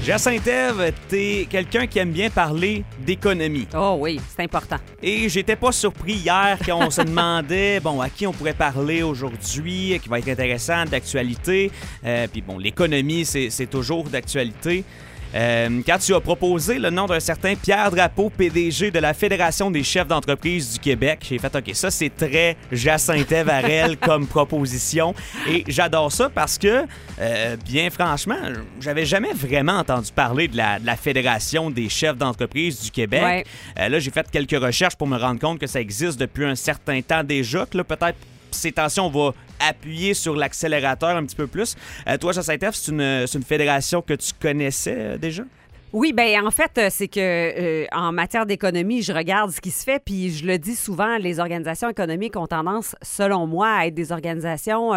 Jacinthe-Ève, t'es quelqu'un qui aime bien parler d'économie. Oh oui, c'est important. Et j'étais pas surpris hier quand on se demandait, à qui on pourrait parler aujourd'hui, qui va être intéressant, d'actualité. Puis l'économie, c'est toujours d'actualité. Quand tu as proposé le nom d'un certain Pierre Drapeau, PDG de la Fédération des chefs d'entreprise du Québec, j'ai fait « OK, ça, c'est très Jacinthe-Ève Harel comme proposition. » Et j'adore ça parce que, bien franchement, j'avais jamais vraiment entendu parler de la Fédération des chefs d'entreprise du Québec. Ouais. Là, j'ai fait quelques recherches pour me rendre compte que ça existe depuis un certain temps déjà, que là, peut-être ces temps-ci, on va appuyer sur l'accélérateur un petit peu plus. Toi, Jacinthe-Ève, c'est une fédération que tu connaissais déjà? Oui, bien, en fait, c'est que en matière d'économie, je regarde ce qui se fait, puis je le dis souvent, les organisations économiques ont tendance, selon moi, à être des organisations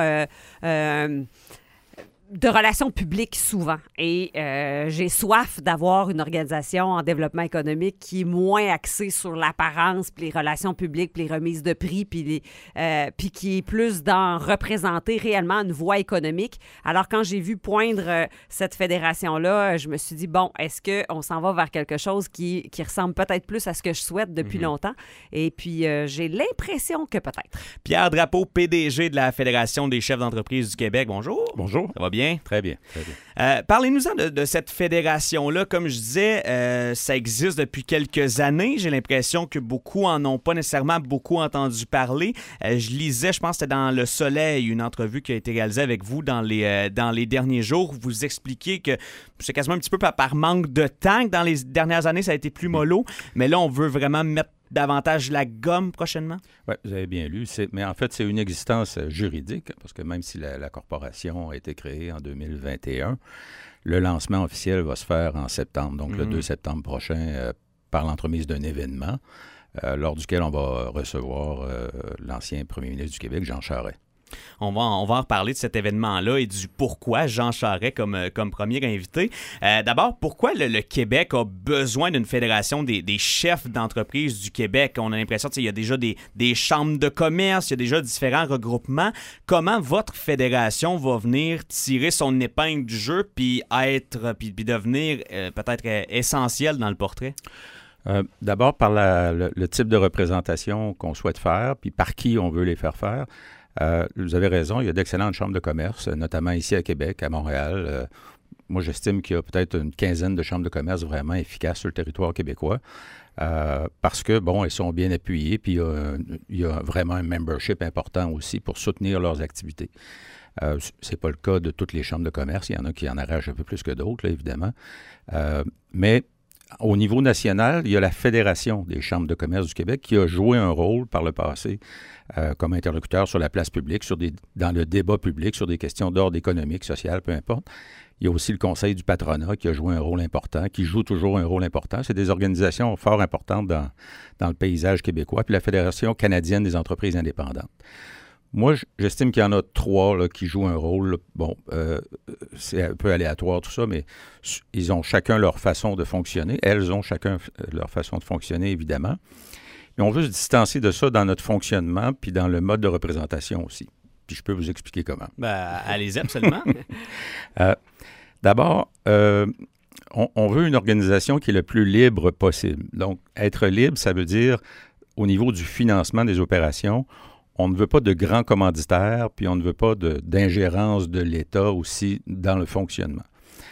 de relations publiques souvent. Et j'ai soif d'avoir une organisation en développement économique qui est moins axée sur l'apparence, puis les relations publiques, puis les remises de prix, puis qui est plus dans représenter réellement une voie économique. Alors, quand j'ai vu poindre cette fédération-là, je me suis dit, bon, est-ce qu'on s'en va vers quelque chose qui ressemble peut-être plus à ce que je souhaite depuis longtemps? Et puis, j'ai l'impression que peut-être. Pierre Drapeau, PDG de la Fédération des chefs d'entreprise du Québec. Bonjour. Bonjour. Ça va bien? Très bien. Très bien. Parlez-nous-en de cette fédération-là. Comme je disais, ça existe depuis quelques années. J'ai l'impression que beaucoup en ont pas nécessairement beaucoup entendu parler. Je lisais, je pense que c'était dans Le Soleil, une entrevue qui a été réalisée avec vous dans les derniers jours. Vous expliquiez que c'est quasiment un petit peu par manque de temps que dans les dernières années, ça a été plus mollo. Mais là, on veut vraiment mettre davantage la gomme prochainement? Oui, vous avez bien lu. Mais en fait, c'est une existence juridique, parce que même si la corporation a été créée en 2021, le lancement officiel va se faire en septembre, donc le 2 septembre prochain, par l'entremise d'un événement, lors duquel on va recevoir l'ancien premier ministre du Québec, Jean Charest. On va en reparler de cet événement-là et du pourquoi Jean Charest comme premier invité. D'abord, pourquoi le Québec a besoin d'une fédération des chefs d'entreprise du Québec? On a l'impression qu'il y a déjà des chambres de commerce, il y a déjà différents regroupements. Comment votre fédération va venir tirer son épingle du jeu puis devenir peut-être essentielle dans le portrait? D'abord, par le type de représentation qu'on souhaite faire, puis par qui on veut les faire faire. Vous avez raison, il y a d'excellentes chambres de commerce, notamment ici à Québec, à Montréal. Moi, j'estime qu'il y a peut-être une quinzaine de chambres de commerce vraiment efficaces sur le territoire québécois parce que, elles sont bien appuyées, puis il y a vraiment un membership important aussi pour soutenir leurs activités. C'est pas le cas de toutes les chambres de commerce. Il y en a qui en arrachent un peu plus que d'autres, là, évidemment. Mais au niveau national, il y a la Fédération des chambres de commerce du Québec qui a joué un rôle par le passé comme interlocuteur sur la place publique, dans le débat public, sur des questions d'ordre économique, social, peu importe. Il y a aussi le Conseil du patronat qui a joué un rôle important, qui joue toujours un rôle important. C'est des organisations fort importantes dans le paysage québécois. Puis la Fédération canadienne des entreprises indépendantes. Moi, j'estime qu'il y en a 3 là, qui jouent un rôle. C'est un peu aléatoire tout ça, mais ils ont chacun leur façon de fonctionner. Elles ont chacun leur façon de fonctionner, évidemment. Et on veut se distancer de ça dans notre fonctionnement puis dans le mode de représentation aussi. Puis je peux vous expliquer comment. Allez-y, absolument. D'abord, on veut une organisation qui est le plus libre possible. Donc, être libre, ça veut dire, au niveau du financement des opérations, on ne veut pas de grands commanditaires, puis on ne veut pas d'ingérence de l'État aussi dans le fonctionnement.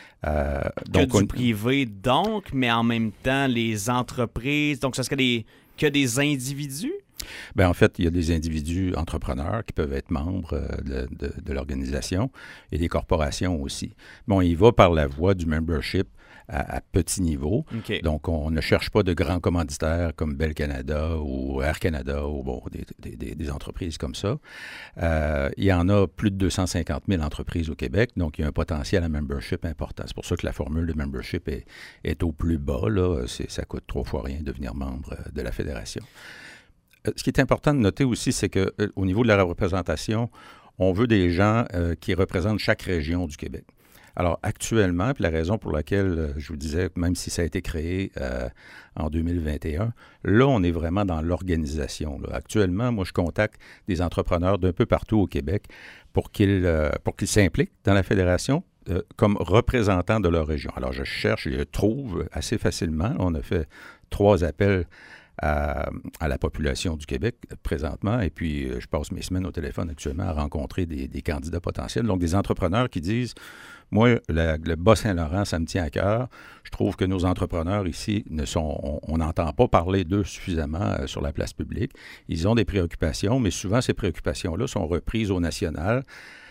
Du privé, donc, mais en même temps, les entreprises, donc ce serait que des individus? Bien, en fait, il y a des individus entrepreneurs qui peuvent être membres de l'organisation et des corporations aussi. Bon, il va par la voie du membership à petit niveau. Okay. Donc, on ne cherche pas de grands commanditaires comme Bell Canada ou Air Canada ou des entreprises comme ça. Il y en a plus de 250 000 entreprises au Québec, donc il y a un potentiel à membership important. C'est pour ça que la formule de membership est au plus bas. Là. Ça coûte 3 fois rien de devenir membre de la fédération. Ce qui est important de noter aussi, c'est qu'au niveau de la représentation, on veut des gens qui représentent chaque région du Québec. Alors, actuellement, puis la raison pour laquelle je vous disais, même si ça a été créé en 2021, là, on est vraiment dans l'organisation. Là. Actuellement, moi, je contacte des entrepreneurs d'un peu partout au Québec pour qu'ils s'impliquent dans la fédération, comme représentants de leur région. Alors, je cherche et je trouve assez facilement. On a fait 3 appels à la population du Québec présentement. Et puis, je passe mes semaines au téléphone actuellement à rencontrer des candidats potentiels. Donc, des entrepreneurs qui disent, moi, le Bas-Saint-Laurent, ça me tient à cœur. Je trouve que nos entrepreneurs ici, on n'entend pas parler d'eux suffisamment sur la place publique. Ils ont des préoccupations, mais souvent, ces préoccupations-là sont reprises au national.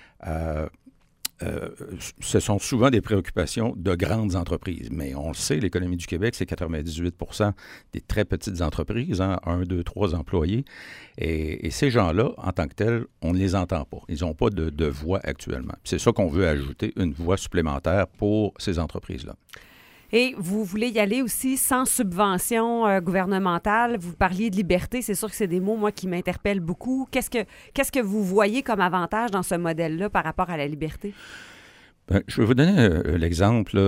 Ce sont souvent des préoccupations de grandes entreprises. Mais on le sait, l'économie du Québec, c'est 98% des très petites entreprises, 1, 2, 3 employés. Et ces gens-là, en tant que tels, on ne les entend pas. Ils n'ont pas de voix actuellement. C'est ça qu'on veut ajouter, une voix supplémentaire pour ces entreprises-là. Et vous voulez y aller aussi sans subvention gouvernementale. Vous parliez de liberté. C'est sûr que c'est des mots, moi, qui m'interpellent beaucoup. Qu'est-ce que vous voyez comme avantage dans ce modèle-là par rapport à la liberté? Bien, je vais vous donner l'exemple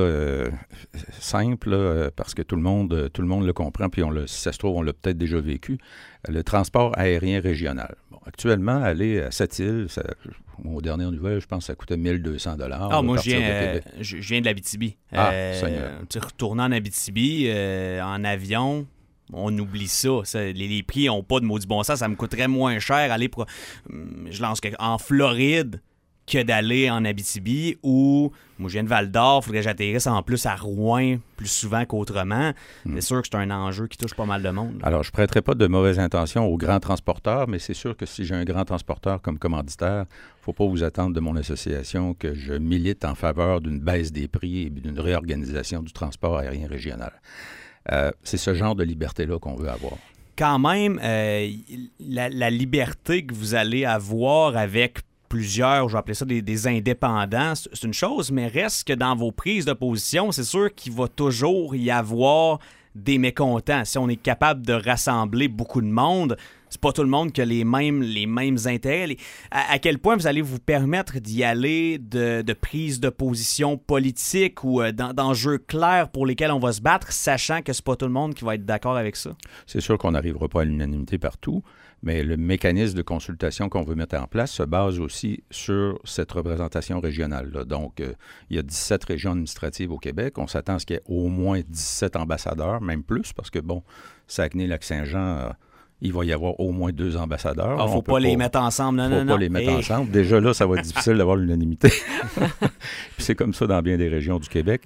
simple, parce que tout le monde le comprend, puis si ça se trouve, on l'a peut-être déjà vécu. Le transport aérien régional. Bon, actuellement, aller à Sept-Îles, aux dernières nouvelles, je pense que ça coûtait 1 200 $. Ah, moi, je viens de l'Abitibi. Tu retournes en Abitibi, en avion, on oublie ça. Les prix n'ont pas de maudit bon sens. Ça me coûterait moins cher aller je lance en Floride que d'aller en Abitibi, ou moi je viens de Val-d'Or, il faudrait que j'atterrisse en plus à Rouen plus souvent qu'autrement. C'est sûr que c'est un enjeu qui touche pas mal de monde. Alors, je ne prêterai pas de mauvaises intentions aux grands transporteurs, mais c'est sûr que si j'ai un grand transporteur comme commanditaire, il ne faut pas vous attendre de mon association que je milite en faveur d'une baisse des prix et d'une réorganisation du transport aérien régional. C'est ce genre de liberté-là qu'on veut avoir. Quand même, la liberté que vous allez avoir avec plusieurs, je vais appeler ça des indépendants, c'est une chose, mais reste que dans vos prises de position, c'est sûr qu'il va toujours y avoir des mécontents. Si on est capable de rassembler beaucoup de monde, c'est pas tout le monde qui a les mêmes intérêts. À quel point vous allez vous permettre d'y aller de prises de position politique ou d'enjeux clairs pour lesquels on va se battre, sachant que c'est pas tout le monde qui va être d'accord avec ça? C'est sûr qu'on n'arrivera pas à l'unanimité partout, mais le mécanisme de consultation qu'on veut mettre en place se base aussi sur cette représentation régionale-là. Donc, il y a 17 régions administratives au Québec. On s'attend à ce qu'il y ait au moins 17 ambassadeurs, même plus, parce que, bon, Saguenay-Lac-Saint-Jean, il va y avoir au moins 2 ambassadeurs. Il ne faut pas les mettre ensemble. Non. Faut pas les mettre ensemble. Déjà là, ça va être difficile d'avoir l'unanimité. Puis c'est comme ça dans bien des régions du Québec.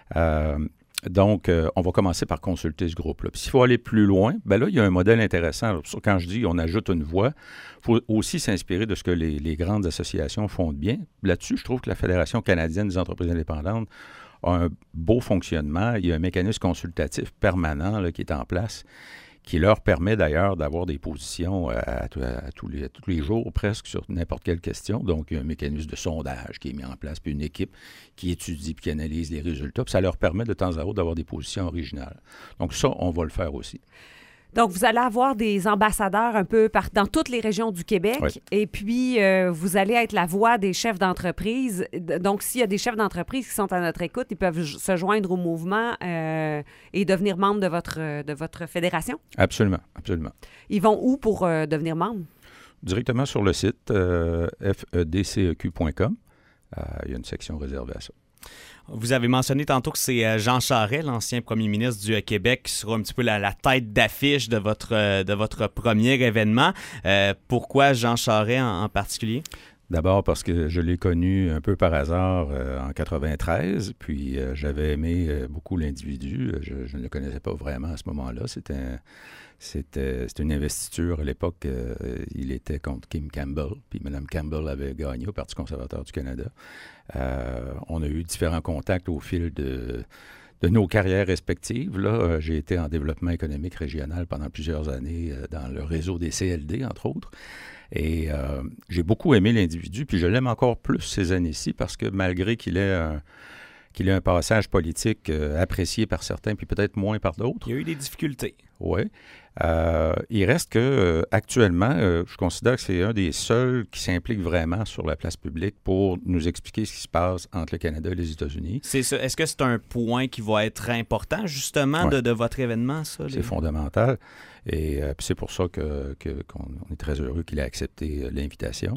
Donc, on va commencer par consulter ce groupe-là. Puis s'il faut aller plus loin, bien là, il y a un modèle intéressant. Quand je dis on ajoute une voix, il faut aussi s'inspirer de ce que les grandes associations font de bien. Là-dessus, je trouve que la Fédération canadienne des entreprises indépendantes a un beau fonctionnement. Il y a un mécanisme consultatif permanent là, qui est en place, qui leur permet d'ailleurs d'avoir des positions tous les jours presque sur n'importe quelle question. Donc, il y a un mécanisme de sondage qui est mis en place, puis une équipe qui étudie puis qui analyse les résultats. Puis ça leur permet de temps à autre d'avoir des positions originales. Donc ça, on va le faire aussi. Donc, vous allez avoir des ambassadeurs un peu dans toutes les régions du Québec. Oui. Et puis, vous allez être la voix des chefs d'entreprise. Donc, s'il y a des chefs d'entreprise qui sont à notre écoute, ils peuvent se joindre au mouvement et devenir membres de votre fédération? Absolument, absolument. Ils vont où pour devenir membres? Directement sur le site fedceq.com. Il y a une section réservée à ça. Vous avez mentionné tantôt que c'est Jean Charest, l'ancien premier ministre du Québec, qui sera un petit peu la tête d'affiche de votre premier événement. Pourquoi Jean Charest en particulier? D'abord parce que je l'ai connu un peu par hasard en 93, puis j'avais aimé beaucoup l'individu. Je ne le connaissais pas vraiment à ce moment-là. C'était une investiture à l'époque. Il était contre Kim Campbell, puis Mme Campbell avait gagné au Parti conservateur du Canada. On a eu différents contacts au fil de nos carrières respectives. Là, j'ai été en développement économique régional pendant plusieurs années dans le réseau des CLD, entre autres. Et j'ai beaucoup aimé l'individu, puis je l'aime encore plus ces années-ci parce que malgré qu'il ait un passage politique apprécié par certains, puis peut-être moins par d'autres. Il y a eu des difficultés. Oui. Il reste que actuellement, je considère que c'est un des seuls qui s'implique vraiment sur la place publique pour nous expliquer ce qui se passe entre le Canada et les États-Unis. C'est ça. Est-ce que c'est un point qui va être important, justement, de votre événement, ça? C'est fondamental. Et c'est pour ça qu'on est très heureux qu'il ait accepté l'invitation.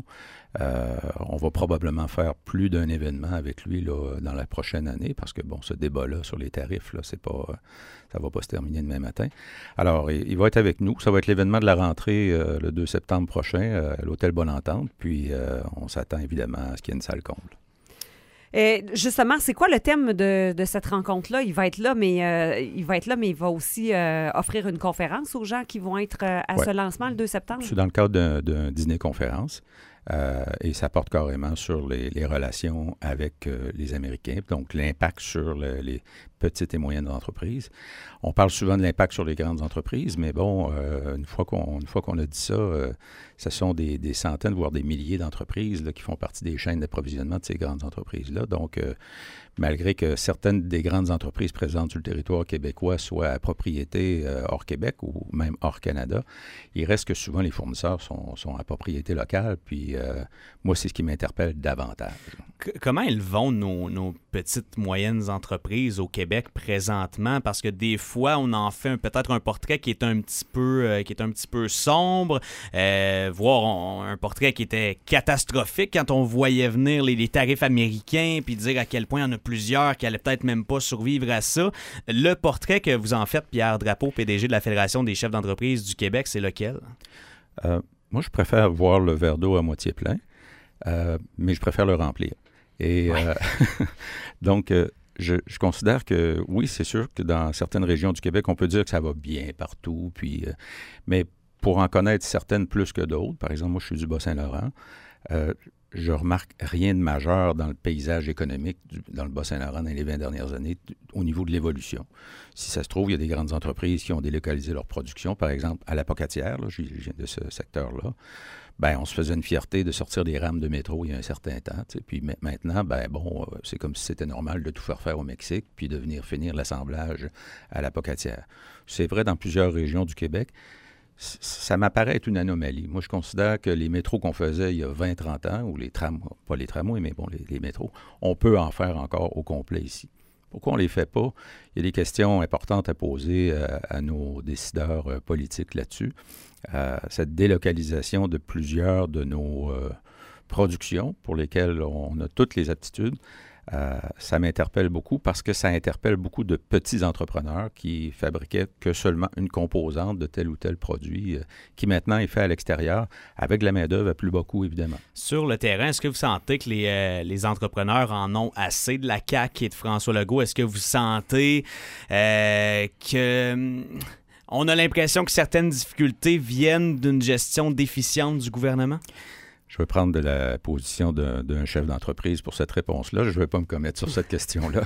On va probablement faire plus d'un événement avec lui là, dans la prochaine année parce que, bon, ce débat-là sur les tarifs, là, ça ne va pas se terminer demain matin. Alors, il va être avec nous. Ça va être l'événement de la rentrée le 2 septembre prochain à l'Hôtel Bonne-Entente. Puis, on s'attend évidemment à ce qu'il y ait une salle comble. Justement, c'est quoi le thème de cette rencontre-là? Il va être là, mais il va aussi offrir une conférence aux gens qui vont être à ce lancement le 2 septembre. C'est dans le cadre d'un dîner-conférence. Et ça porte carrément sur les relations avec les Américains, donc l'impact sur les petites et moyennes entreprises. On parle souvent de l'impact sur les grandes entreprises, mais bon, une fois qu'on a dit ça, ce sont des centaines, voire des milliers d'entreprises là, qui font partie des chaînes d'approvisionnement de ces grandes entreprises-là. Donc, malgré que certaines des grandes entreprises présentes sur le territoire québécois soient à propriété hors Québec ou même hors Canada, il reste que souvent les fournisseurs sont à propriété locale, puis moi, c'est ce qui m'interpelle davantage. Comment elles vont nos petites, moyennes entreprises au Québec présentement? Parce que des fois, on en fait peut-être un portrait qui est un petit peu sombre, voire un portrait qui était catastrophique quand on voyait venir les tarifs américains, puis dire à quel point il y en a plusieurs qui allaient peut-être même pas survivre à ça. Le portrait que vous en faites, Pierre Drapeau, PDG de la Fédération des chefs d'entreprise du Québec, c'est lequel? Moi, je préfère voir le verre d'eau à moitié plein, mais je préfère le remplir. Et donc, je considère que, oui, c'est sûr que dans certaines régions du Québec, on peut dire que ça va bien partout, puis, mais pour en connaître certaines plus que d'autres, par exemple, moi, je suis du Bas-Saint-Laurent, je remarque rien de majeur dans le paysage économique dans le Bas-Saint-Laurent dans les 20 dernières années au niveau de l'évolution. Si ça se trouve, il y a des grandes entreprises qui ont délocalisé leur production, par exemple, à la Pocatière, là, je viens de ce secteur-là. Ben, on se faisait une fierté de sortir des rames de métro il y a un certain temps. Puis maintenant, ben bon, c'est comme si c'était normal de tout faire au Mexique puis de venir finir l'assemblage à la Pocatière. C'est vrai dans plusieurs régions du Québec. Ça m'apparaît être une anomalie. Moi, je considère que les métros qu'on faisait il y a 20-30 ans, ou les trams, pas les tramways, mais bon, les métros, on peut en faire encore au complet ici. Pourquoi on ne les fait pas? Il y a des questions importantes à poser à nos décideurs politiques là-dessus. Cette délocalisation de plusieurs de nos productions pour lesquelles on a toutes les aptitudes, ça m'interpelle beaucoup parce que ça interpelle beaucoup de petits entrepreneurs qui fabriquaient que seulement une composante de tel ou tel produit qui maintenant est fait à l'extérieur avec de la main-d'œuvre à plus bas coût, évidemment. Sur le terrain, est-ce que vous sentez que les entrepreneurs en ont assez de la CAQ et de François Legault? Est-ce que vous sentez que... On a l'impression que certaines difficultés viennent d'une gestion déficiente du gouvernement? Je vais prendre de la position d'un chef d'entreprise pour cette réponse-là. Je ne vais pas me commettre sur cette question-là.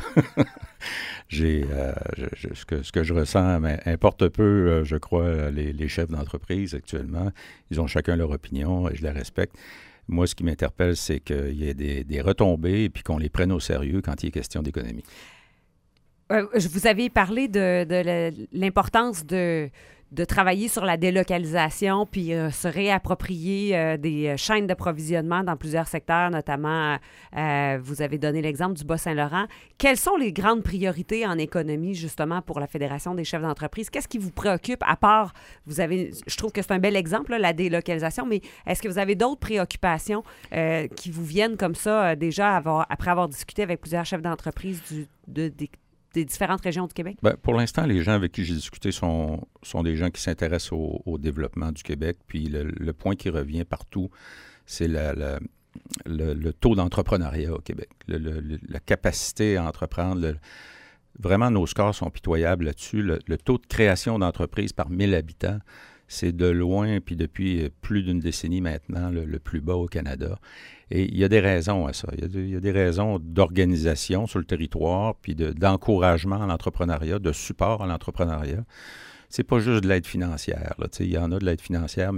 Ce que je ressens importe peu, je crois, les chefs d'entreprise actuellement. Ils ont chacun leur opinion et je la respecte. Moi, ce qui m'interpelle, c'est qu'il y ait des retombées et puis qu'on les prenne au sérieux quand il est question d'économie. Vous avez parlé de l'importance de travailler sur la délocalisation puis se réapproprier des chaînes d'approvisionnement dans plusieurs secteurs, notamment, vous avez donné l'exemple du Bas-Saint-Laurent. Quelles sont les grandes priorités en économie, justement, pour la Fédération des chefs d'entreprise? Qu'est-ce qui vous préoccupe, à part, je trouve que c'est un bel exemple, là, la délocalisation, mais est-ce que vous avez d'autres préoccupations qui vous viennent comme ça, déjà, après avoir discuté avec plusieurs chefs d'entreprise des différentes régions du Québec? Bien, pour l'instant, les gens avec qui j'ai discuté sont des gens qui s'intéressent au développement du Québec. Puis le point qui revient partout, c'est le taux d'entrepreneuriat au Québec, la capacité à entreprendre. Vraiment, nos scores sont pitoyables là-dessus. Le taux de création d'entreprises par 1000 habitants, c'est de loin, puis depuis plus d'une décennie maintenant, le plus bas au Canada. Et il y a des raisons à ça. Il y a des raisons d'organisation sur le territoire, puis d'encouragement à l'entrepreneuriat, de support à l'entrepreneuriat. C'est pas juste de l'aide financière. Là. Il y en a de l'aide financière, mais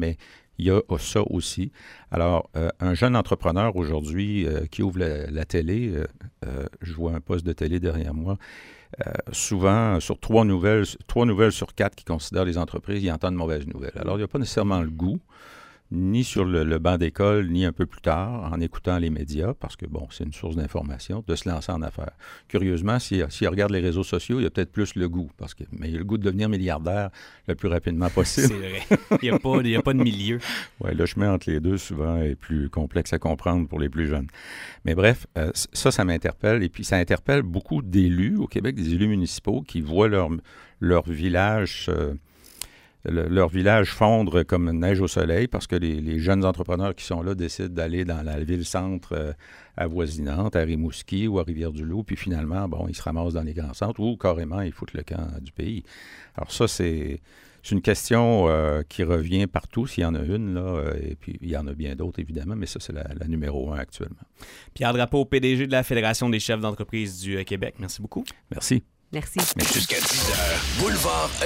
il y a ça aussi. Alors, un jeune entrepreneur aujourd'hui qui ouvre la télé, je vois un poste de télé derrière moi, souvent, sur 3 nouvelles sur 4 qui considèrent les entreprises, ils entendent de mauvaises nouvelles. Alors, il n'y a pas nécessairement le goût, ni sur le banc d'école, ni un peu plus tard, en écoutant les médias, parce que, bon, c'est une source d'information, de se lancer en affaires. Curieusement, si on regarde les réseaux sociaux, il y a peut-être plus le goût, mais il y a le goût de devenir milliardaire le plus rapidement possible. C'est vrai. Il n'y a pas de milieu. Oui, le chemin entre les deux, souvent, est plus complexe à comprendre pour les plus jeunes. Mais bref, ça m'interpelle. Et puis, ça interpelle beaucoup d'élus au Québec, des élus municipaux qui voient leur village... leur village fondre comme neige au soleil parce que les jeunes entrepreneurs qui sont là décident d'aller dans la ville-centre avoisinante, à Rimouski ou à Rivière-du-Loup, puis finalement, bon, ils se ramassent dans les grands centres ou carrément, ils foutent le camp du pays. Alors ça, c'est une question qui revient partout, s'il y en a une, là, et puis il y en a bien d'autres, évidemment, mais ça, c'est la numéro 1 actuellement. Pierre Drapeau, PDG de la Fédération des chefs d'entreprise du Québec. Merci beaucoup. Merci. Merci. Jusqu'à 10h, Boulevard